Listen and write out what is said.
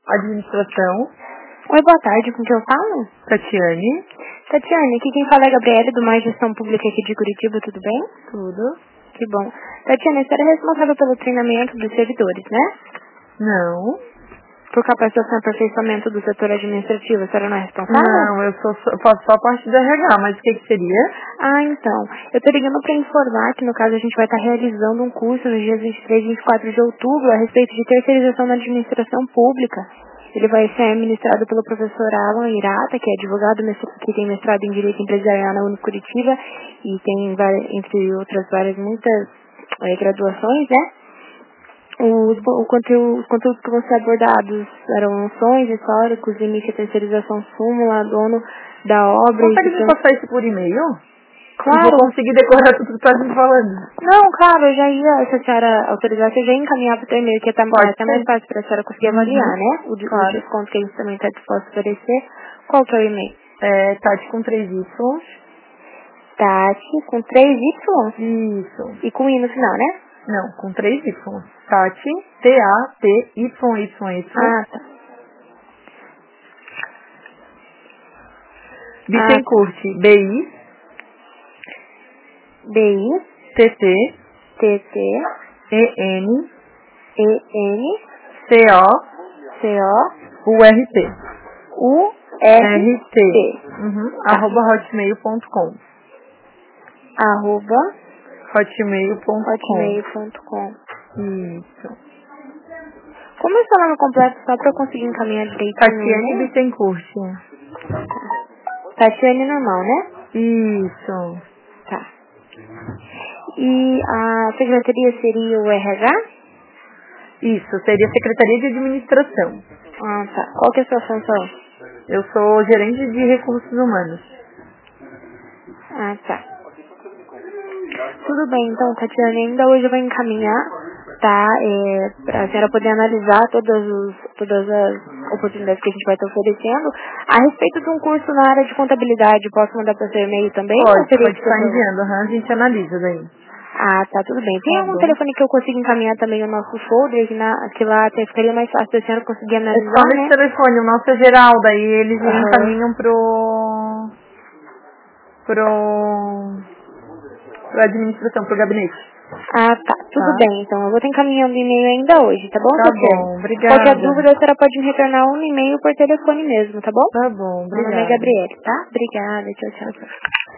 Administração. Oi, boa tarde, com quem eu falo? Tatiane. Tatiane, aqui quem fala é a Gabriele, do Mais Gestão Pública aqui de Curitiba, tudo bem? Tudo. Que bom. Tatiane, você era responsável pelo treinamento dos servidores, né? Não. Por capacitação e aperfeiçoamento do setor administrativo, você não é responsável? Não, eu faço só parte do RH, mas o que seria? Então, eu tô ligando para informar que no caso a gente vai estar realizando um curso nos dias 23 e 24 de outubro a respeito de terceirização na administração pública. Ele vai ser ministrado pelo professor Alan Irata, que é advogado que tem mestrado em Direito Empresarial na Unicuritiba e tem, entre outras várias, muitas graduações, né? Os conteúdos que vão ser abordados eram ações históricos, limite à terceirização, súmula, dono da obra... Consegue me passar isso por e-mail? Claro. Eu vou conseguir decorar tudo que tu tá me falando. Não, claro, eu já ia, se a senhora autorizasse, eu já ia encaminhar para o e-mail, que é até mais fácil para a senhora conseguir avaliar, né? O desconto que a gente também está disposto a oferecer. Qual que é o e-mail? É Tati com 3 Y. Tati com 3 Y? Isso. E com I no final, né? Não, com 3 Y. Tati, T-A-T-Y-Y-Y. Ah, tá. Bittencourt, B-I. B-I. T-T. T-T. E-N. E-N. C-O. U-R-T. U-R-T. Arroba hotmail.com. Arroba hotmail.com. Isso. Como é o seu nome completo, só para eu conseguir encaminhar direito? Tatiane Bittencourt. Tatiane normal, né? Isso. Tá. E a secretaria seria o RH? Isso, seria Secretaria de Administração. Tá. Qual que é a sua função? Eu sou gerente de recursos humanos. Tá. Tudo bem, então, Tatiane, ainda hoje eu vou encaminhar, tá? Para a senhora poder analisar todas as oportunidades que a gente vai estar oferecendo. A respeito de um curso na área de contabilidade, posso mandar para o seu e-mail também? Pode estar enviando, a gente analisa daí. Tá, tudo bem. Tem algum telefone que eu consigo encaminhar também o nosso folder, que lá até ficaria mais fácil da senhora conseguir analisar, só nesse telefone, o nosso é geral, daí eles encaminham pro administração, pro gabinete. Tá. Tudo bem, então. Eu vou estar encaminhando o e-mail ainda hoje, tá bom, Tá bom, obrigada. Qualquer dúvida, a senhora pode me retornar um e-mail por telefone mesmo, tá bom? Tá bom, obrigada. Meu nome é Gabriele, tá? Obrigada, tchau.